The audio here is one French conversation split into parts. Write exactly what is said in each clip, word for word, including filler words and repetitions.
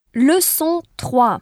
Leçon trois.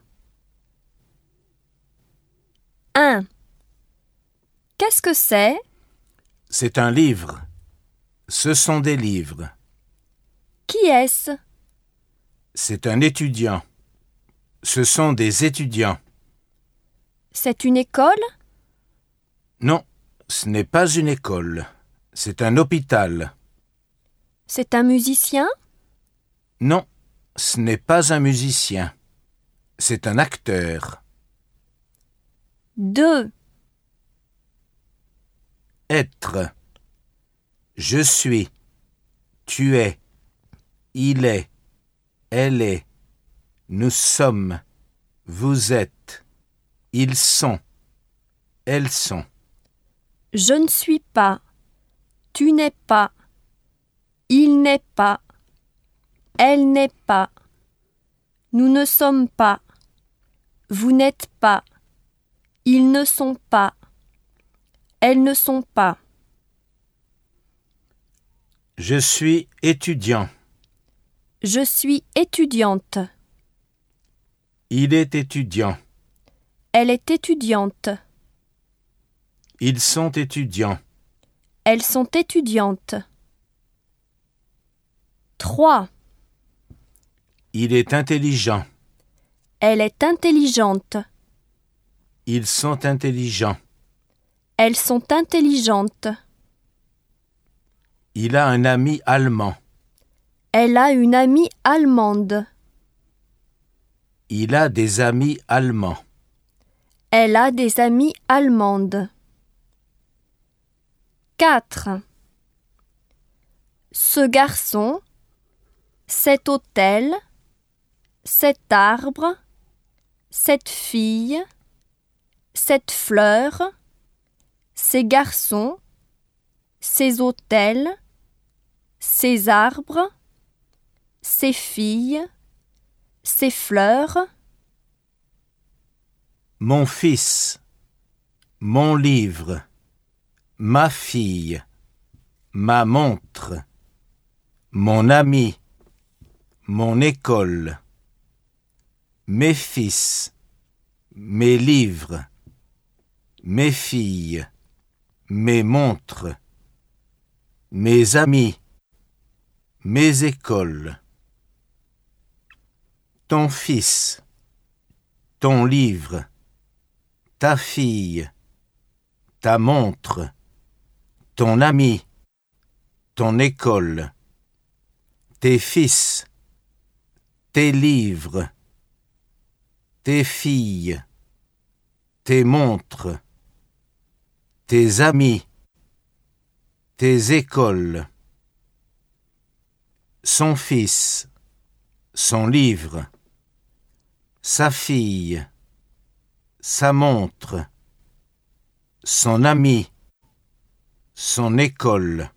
un. Qu'est-ce que c'est? C'est un livre. Ce sont des livres. Qui est-ce? C'est un étudiant. Ce sont des étudiants. C'est une école? Non, ce n'est pas une école. C'est un hôpital. C'est un musicien? Non, ce n'est pas un musicien. C'est un acteur. deux. Être. Je suis. Tu es. Il est. Elle est. Nous sommes. Vous êtes. Ils sont. Elles sont. Je ne suis pas. Tu n'es pas. Il n'est pas. Elle n'est pas. Nous ne sommes pas. Vous n'êtes pas. Ils ne sont pas. Elles ne sont pas. Je suis étudiant. Je suis étudiante. Il est étudiant. Elle est étudiante. Ils sont étudiants. Elles sont étudiantes. trois. Il est intelligent. Elle est intelligente. Ils sont intelligents. Elles sont intelligentes. Il a un ami allemand. Elle a une amie allemande. Il a des amis allemands. Elle a des amies allemandes. quatre. Ce garçon, cet hôtel, cet arbre, cette fille, cette fleur, ces garçons, ces hôtels, ces arbres, ces filles, ces fleurs. Mon fils. Mon livre. Ma fille. Ma montre. Mon ami. Mon école. Mes fils. Mes livres. Mes filles. Mes montres. Mes amis. Mes écoles. Ton fils. Ton livre. Ta fille. Ta montre. Ton ami. Ton école. Tes fils. Tes livres. Tes filles. Tes montres. Tes amis. Tes écoles. Son fils. Son livre. Sa fille. Sa montre. Son ami. Son école.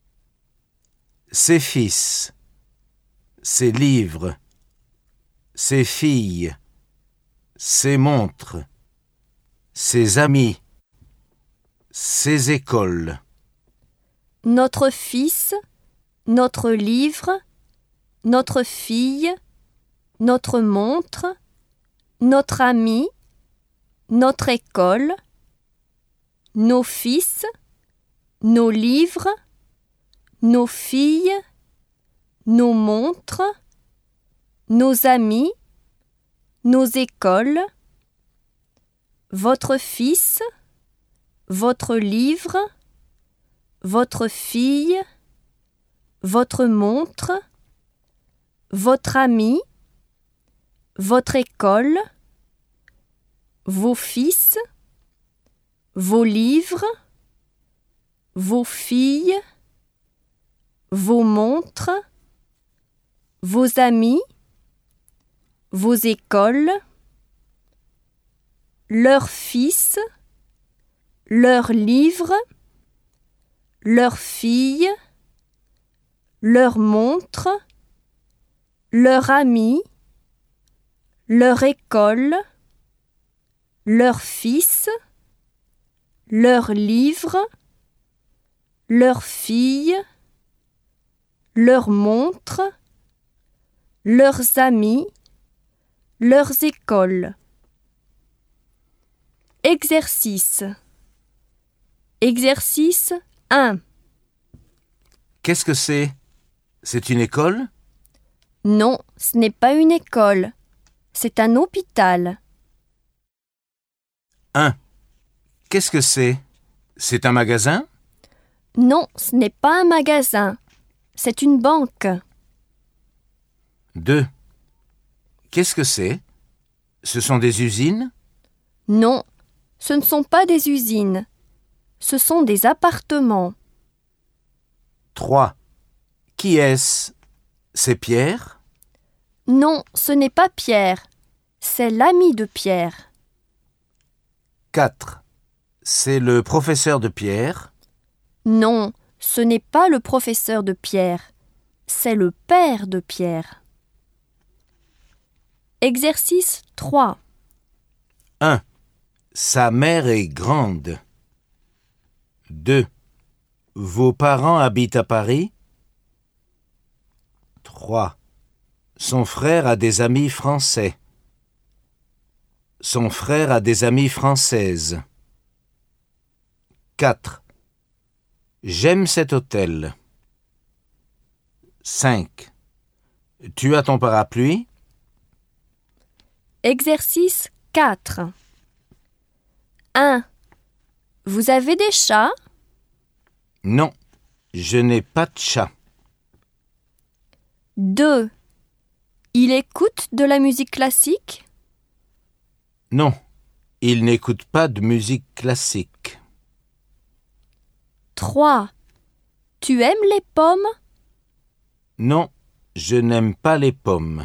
Ses fils. Ses livres. Ses filles. Ses montres. Ses amis. Ses écoles. Notre fils, notre livre, notre fille, notre montre, notre ami, notre école, nos fils, nos livres, nos filles, nos montres, nos amis, nos écoles, votre fils, votre livre, votre fille, votre montre, votre ami, votre école, vos fils, vos livres, vos filles, vos montres, vos amis, vos écoles, leurs fils, leurs livres, leurs filles, leurs montres, leurs amis, leur école, leurs fils, leurs livres, leurs filles, leurs montres, leurs amis, leurs écoles. Exercice. Exercice un. Qu'est-ce que c'est? C'est une école? Non, ce n'est pas une école. C'est un hôpital. un. Qu'est-ce que c'est? C'est un magasin? Non, ce n'est pas un magasin. C'est une banque. deux. Qu'est-ce que c'est? Ce sont des usines? Non, ce ne sont pas des usines. Ce sont des appartements. trois. Qui est-ce? C'est Pierre? Non, ce n'est pas Pierre. C'est l'ami de Pierre. quatre. C'est le professeur de Pierre? Non, ce n'est pas le professeur de Pierre. C'est le père de Pierre. Exercice trois. un. Sa mère est grande. deux. Vos parents habitent à Paris? trois. Son frère a des amis français. Son frère a des amies françaises. quatre. J'aime cet hôtel. cinq. Tu as ton parapluie? Exercice quatre. un. Vous avez des chats? Non, je n'ai pas de chat. deux. Il écoute de la musique classique? Non, il n'écoute pas de musique classique. trois. Tu aimes les pommes? Non, je n'aime pas les pommes.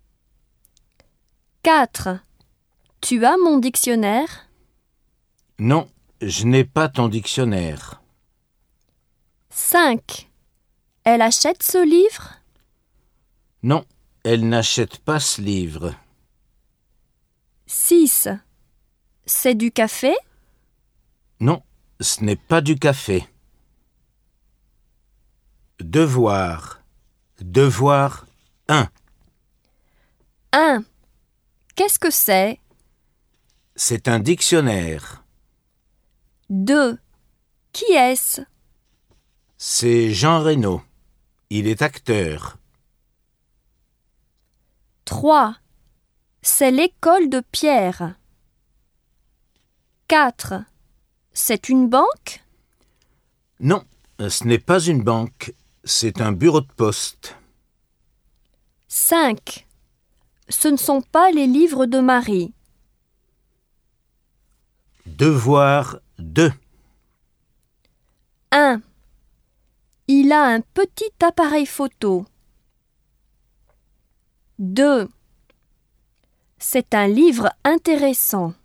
quatre. Tu as mon dictionnaire? Non, je n'ai pas ton dictionnaire. cinq. Elle achète ce livre? Non, elle n'achète pas ce livre. six. C'est du café? Non, ce n'est pas du café. Devoir. Devoir un. un. Qu'est-ce que c'est? C'est un dictionnaire. deux. Qui est-ce? C'est Jean Reno. Il est acteur. trois. C'est l'école de Pierre. quatre. C'est une banque? Non, ce n'est pas une banque. C'est un bureau de poste. cinq. Ce ne sont pas les livres de Marie. Devoir deux. un. Il a un petit appareil photo. deux. C'est un livre intéressant.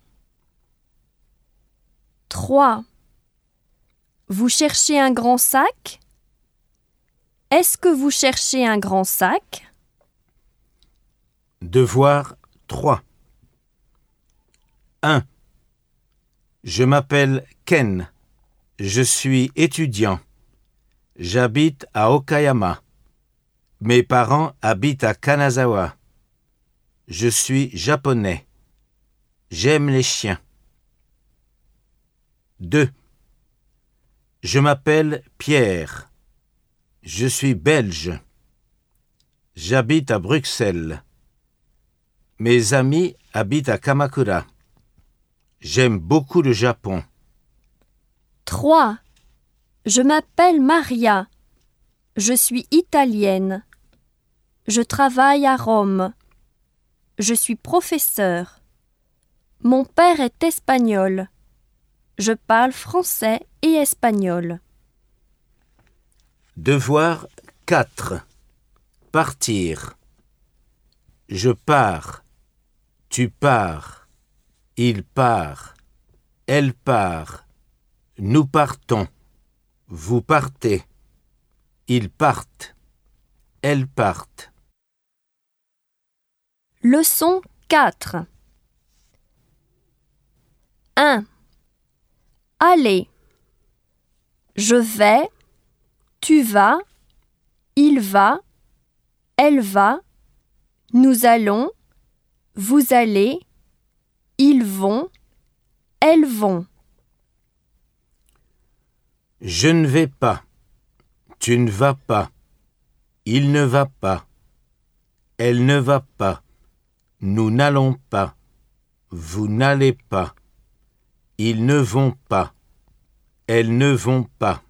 trois. Vous cherchez un grand sac? Est-ce que vous cherchez un grand sac? Devoir trois. un. Je m'appelle Ken. Je suis étudiant. J'habite à Okayama. Mes parents habitent à Kanazawa. Je suis japonais. J'aime les chiens. deux. Je m'appelle Pierre. Je suis belge. J'habite à Bruxelles. Mes amis habitent à Kamakura. J'aime beaucoup le Japon. trois. Je m'appelle Maria. Je suis italienne. Je travaille à Rome. Je suis professeur. Mon père est espagnol. Je parle français et espagnol. Devoir quatre. Partir. Je pars. Tu pars. Il part. Elle part. Nous partons. Vous partez. Ils partent. Elles partent. Leçon quatre. un. Allez. Je vais. Tu vas. Il va. Elle va. Nous allons. vous allez, ils vont, elles vont. Je ne vais pas. Tu ne vas pas. Il ne va pas. Elle ne va pas. Nous n'allons pas. Vous n'allez pas. Ils ne vont pas. Elles ne vont pas.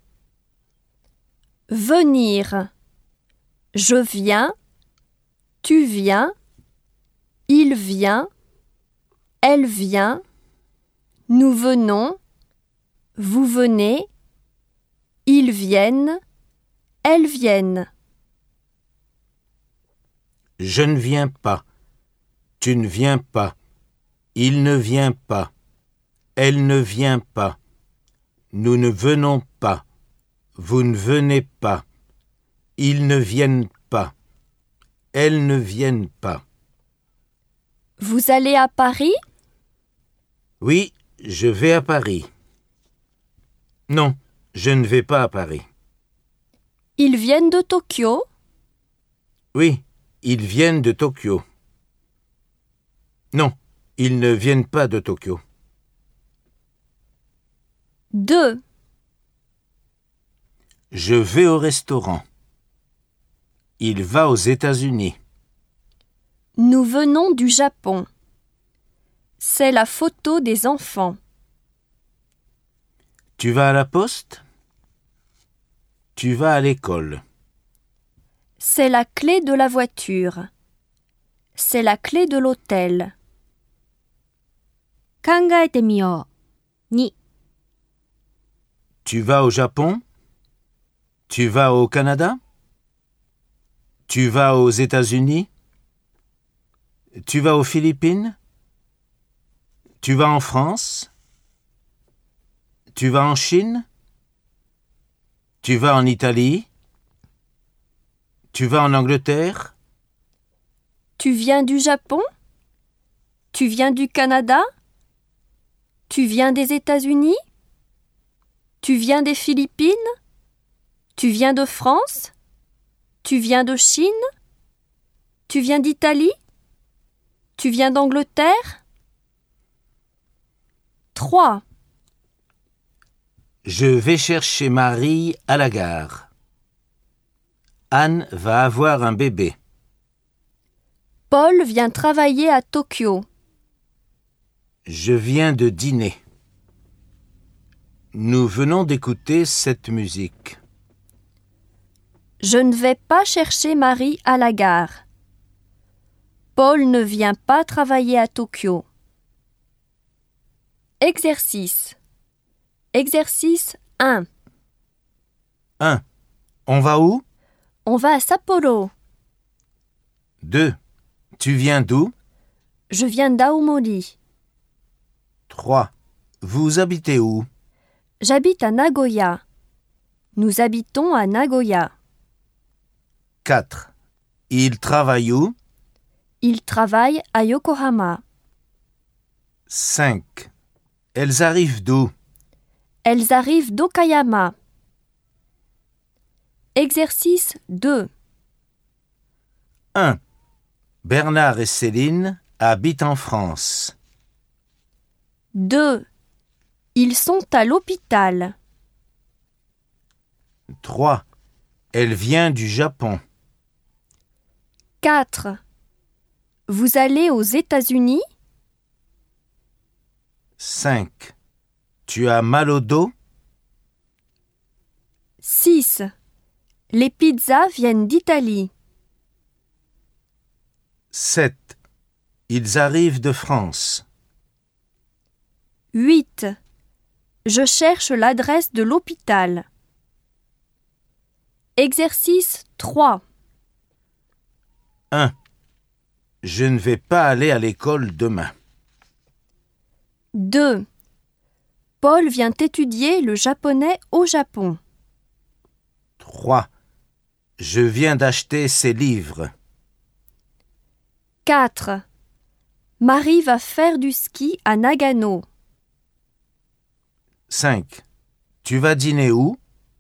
Venir. Je viens. Tu viens. Il vient. Elle vient. Nous venons. Vous venez. Ils viennent. Elles viennent. Je ne viens pas. Tu ne viens pas. Il ne vient pas. Elle ne vient pas. Nous ne venons pas. Vous ne venez pas. Ils ne viennent pas. Elles ne viennent pas. Vous allez à Paris? Oui, je vais à Paris. Non, je ne vais pas à Paris. Ils viennent de Tokyo? Oui, ils viennent de Tokyo. Non, ils ne viennent pas de Tokyo. deux. Je vais au restaurant. Il va aux États-Unis. Nous venons du Japon. C'est la photo des enfants. Tu vas à la poste? Tu vas à l'école. C'est la clé de la voiture. C'est la clé de l'hôtel. 考えてみよう。に。 Tu vas au Japon? Tu vas au Canada? Tu vas aux États-Unis? Tu vas aux Philippines? Tu vas en France? Tu vas en Chine? Tu vas en Italie? Tu vas en Angleterre? Tu viens du Japon? Tu viens du Canada? Tu viens des États-Unis? Tu viens des Philippines? Tu viens de France? Tu viens de Chine? Tu viens d'Italie? Tu viens d'Angleterre? trois. Je vais chercher Marie à la gare. Anne va avoir un bébé. Paul vient travailler à Tokyo. Je viens de dîner. Nous venons d'écouter cette musique. Je ne vais pas chercher Marie à la gare. Paul ne vient pas travailler à Tokyo. Exercice. Exercice un. un. On va où? On va à Sapporo. deux. Tu viens d'où? Je viens d'Aomori. trois. Vous habitez où? J'habite à Nagoya. Nous habitons à Nagoya. quatre. Il travaille où? Il travaille à Yokohama. cinq. Elles arrivent d'où? Elles arrivent d'Okayama. Exercice deux. un. Bernard et Céline habitent en France. deux. Ils sont à l'hôpital. trois. Elle vient du Japon. quatre. Vous allez aux États-Unis? cinq. Tu as mal au dos? six. Les pizzas viennent d'Italie. sept. Ils arrivent de France. huit. Je cherche l'adresse de l'hôpital. Exercice trois. un. Je ne vais pas aller à l'école demain. deux. Paul vient étudier le japonais au Japon. trois. Je viens d'acheter ces livres. quatre. Marie va faire du ski à Nagano. cinq. Tu vas dîner où?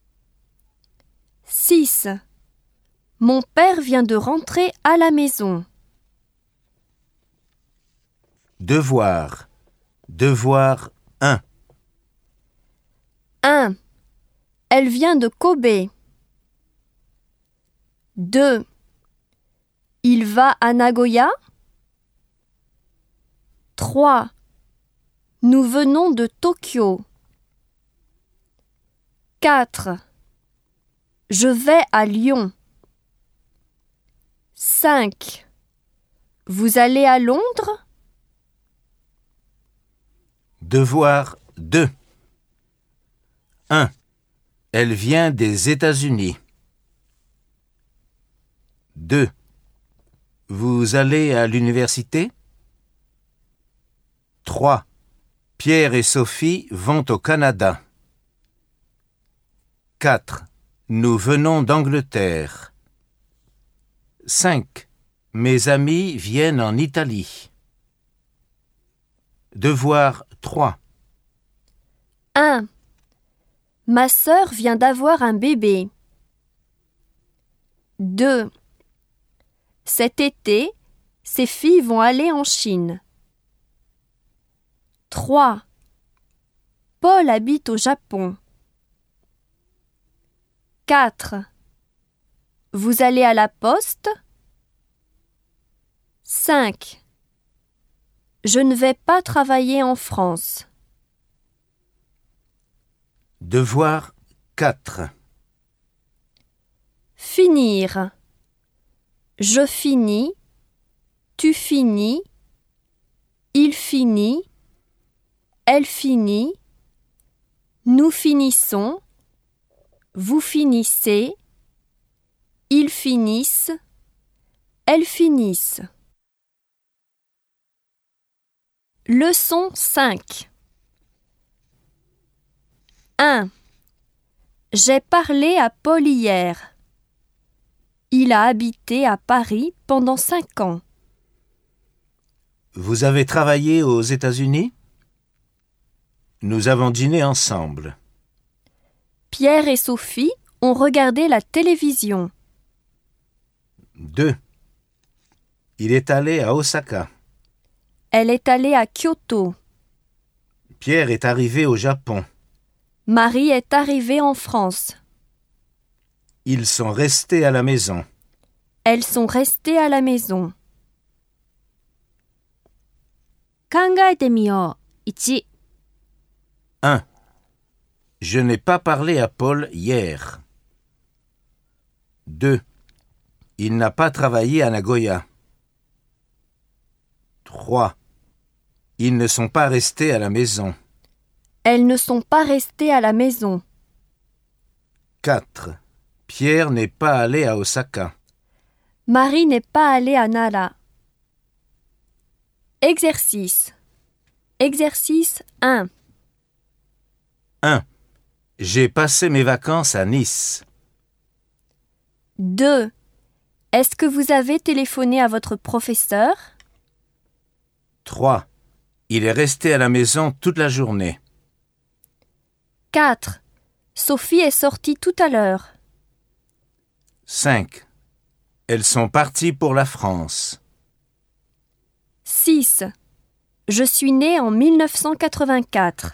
six. Mon père vient de rentrer à la maison. Devoir. Devoir un. un. Elle vient de Kobe. deux. Il va à Nagoya. trois. Nous venons de Tokyo. quatre. Je vais à Lyon. cinq. Vous allez à Londres? Devoir deux. un. Elle vient des États-Unis. deux. Vous allez à l'université? trois. Pierre et Sophie vont au Canada. quatre. Nous venons d'Angleterre. cinq. Mes amis viennent en Italie. Devoir trois. un. Ma sœur vient d'avoir un bébé. deux. Cet été, ses filles vont aller en Chine. trois. Paul habite au Japon. quatre. Vous allez à la poste? cinq. Je ne vais pas travailler en France. Devoir quatre. Finir. Je finis. Tu finis. Il finit. Elle finit. Nous finissons. Vous finissez. Ils finissent. Elles finissent. Leçon cinq. un. J'ai parlé à Paul hier. Il a habité à Paris pendant cinq ans. Vous avez travaillé aux États-Unis? Nous avons dîné ensemble. Pierre et Sophie ont regardé la télévision. deux. Il est allé à Osaka. Elle est allée à Kyoto. Pierre est arrivé au Japon. Marie est arrivée en France. Ils sont restés à la maison. Elles sont restées à la maison. 考えてみよう。いち. un. Je n'ai pas parlé à Paul hier. deux. Il n'a pas travaillé à Nagoya. trois. Ils ne sont pas restés à la maison. Elles ne sont pas restées à la maison. quatre. Pierre n'est pas allé à Osaka. Marie n'est pas allée à Nara. Exercice. Exercice un. un. J'ai passé mes vacances à Nice. deux. Est-ce que vous avez téléphoné à votre professeur? trois. Il est resté à la maison toute la journée. quatre. Sophie est sortie tout à l'heure. cinq. Elles sont parties pour la France. six. Je suis née en mille neuf cent quatre-vingt-quatre.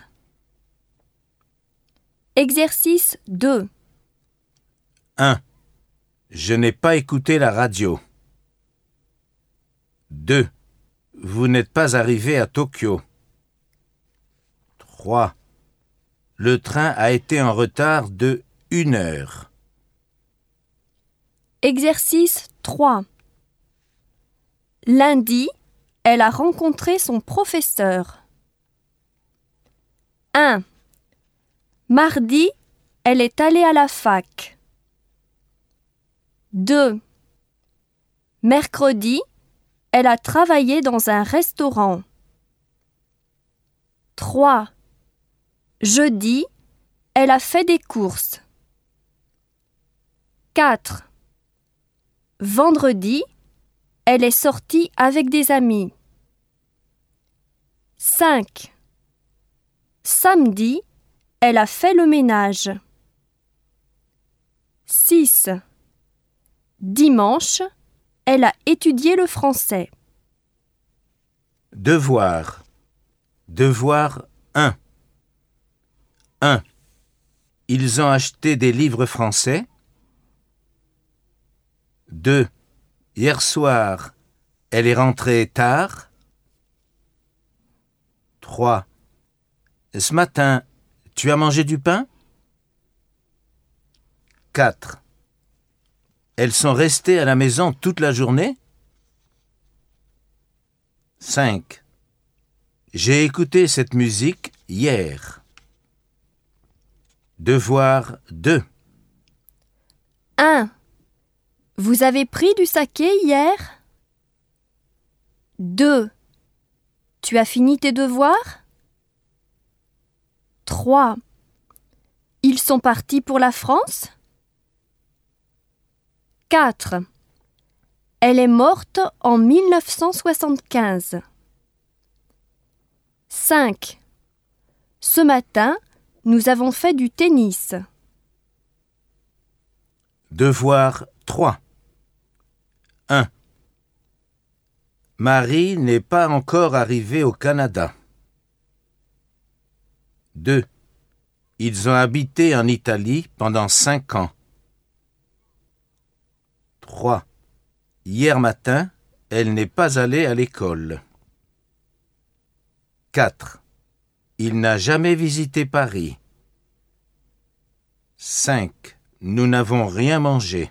Exercice deux. un. Je n'ai pas écouté la radio. deux. Vous n'êtes pas arrivé à Tokyo. trois. Le train a été en retard de une heure. Exercice trois. Lundi, elle a rencontré son professeur. un. Mardi, elle est allée à la fac. deux. Mercredi, elle a travaillé dans un restaurant. trois. Jeudi, elle a fait des courses. quatre. Vendredi, elle est sortie avec des amis. cinq. Samedi, elle a fait le ménage. six. Dimanche, elle a étudié le français. Devoir. Devoir un. un. Ils ont acheté des livres français. deux. Hier soir, elle est rentrée tard. trois. Ce matin, tu as mangé du pain? quatre. Elles sont restées à la maison toute la journée? cinq. J'ai écouté cette musique hier. Devoir deux. un. Vous avez pris du saké hier? deux. Tu as fini tes devoirs? trois. Ils sont partis pour la France? quatre. Elle est morte en mille neuf cent soixante-quinze. cinq. Ce matin, nous avons fait du tennis. Devoir trois. un. Marie n'est pas encore arrivée au Canada. deux. Ils ont habité en Italie pendant cinq ans. trois. Hier matin, elle n'est pas allée à l'école. quatre. Il n'a jamais visité Paris. cinq. Nous n'avons rien mangé.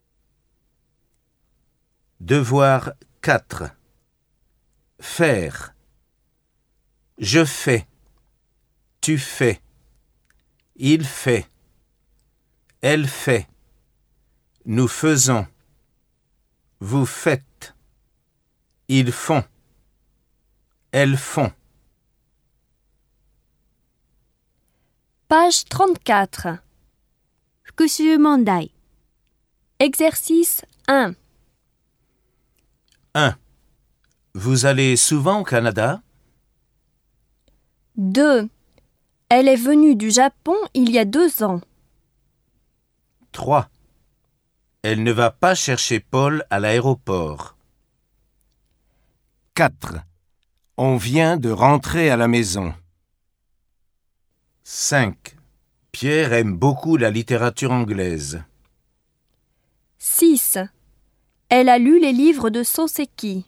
Devoir quatre. Faire. Je fais. Tu fais. Il fait. Elle fait. Nous faisons. Vous faites. Ils font. Elles font. Page trente-quatre. 復習問題 Exercice un. un. Vous allez souvent au Canada? deux. Elle est venue du Japon il y a deux ans. trois. Elle ne va pas chercher Paul à l'aéroport. quatre. On vient de rentrer à la maison. cinq. Pierre aime beaucoup la littérature anglaise. six. Elle a lu les livres de Soseki.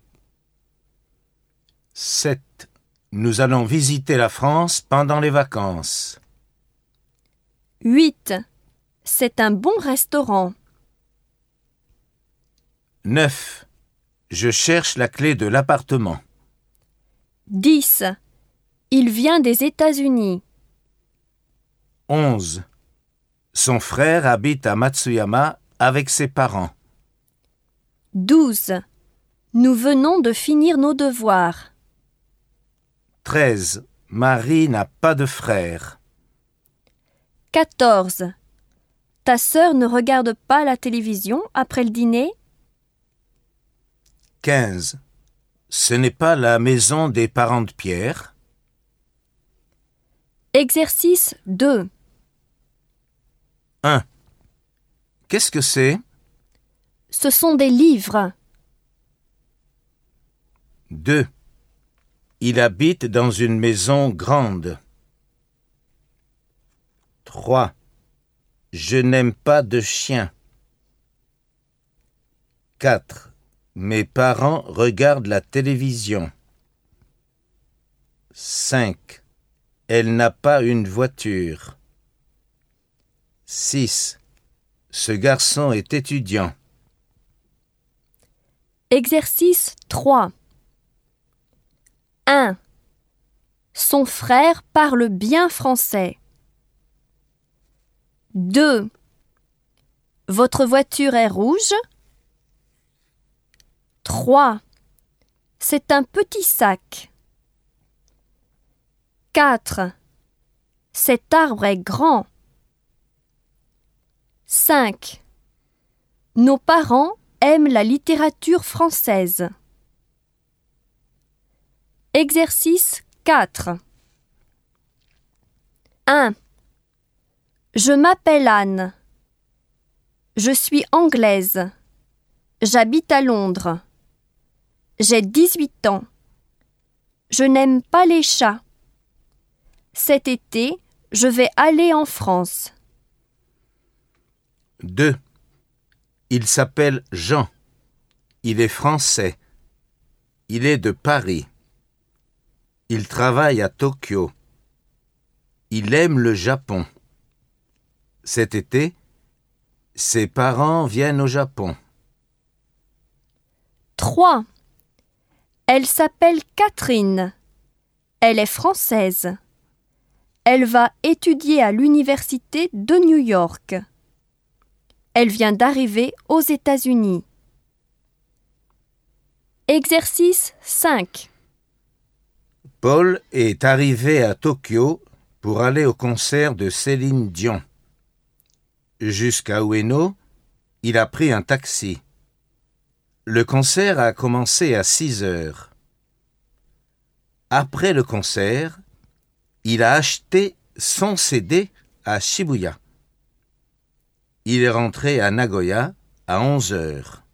sept. Nous allons visiter la France pendant les vacances. huit. C'est un bon restaurant. neuf. Je cherche la clé de l'appartement. dix. Il vient des États-Unis. onze. Son frère habite à Matsuyama avec ses parents. douze. Nous venons de finir nos devoirs. treize. Marie n'a pas de frère. quatorze. Ta sœur ne regarde pas la télévision après le dîner? quinze. Ce n'est pas la maison des parents de Pierre. Exercice deux. un. Qu'est-ce que c'est? Ce sont des livres. deux. Il habite dans une maison grande. trois. Je n'aime pas de chien. quatre. Mes parents regardent la télévision. cinq. Elle n'a pas une voiture. six. Ce garçon est étudiant. Exercice trois. un. Son frère parle bien français. deux. Votre voiture est rouge. trois. C'est un petit sac. quatre. Cet arbre est grand. cinq. Nos parents aiment la littérature française. Exercice quatre. un. Je m'appelle Anne. Je suis anglaise. J'habite à Londres. J'ai dix-huit ans. Je n'aime pas les chats. Cet été, je vais aller en France. deux. Il s'appelle Jean. Il est français. Il est de Paris. Il travaille à Tokyo. Il aime le Japon. Cet été, ses parents viennent au Japon. trois. Elle s'appelle Catherine. Elle est française. Elle va étudier à l'université de New York. Elle vient d'arriver aux États-Unis. Exercice cinq. Paul est arrivé à Tokyo pour aller au concert de Céline Dion. Jusqu'à Ueno, il a pris un taxi. Le concert a commencé à six heures. Après le concert, il a acheté son C D à Shibuya. Il est rentré à Nagoya à onze heures.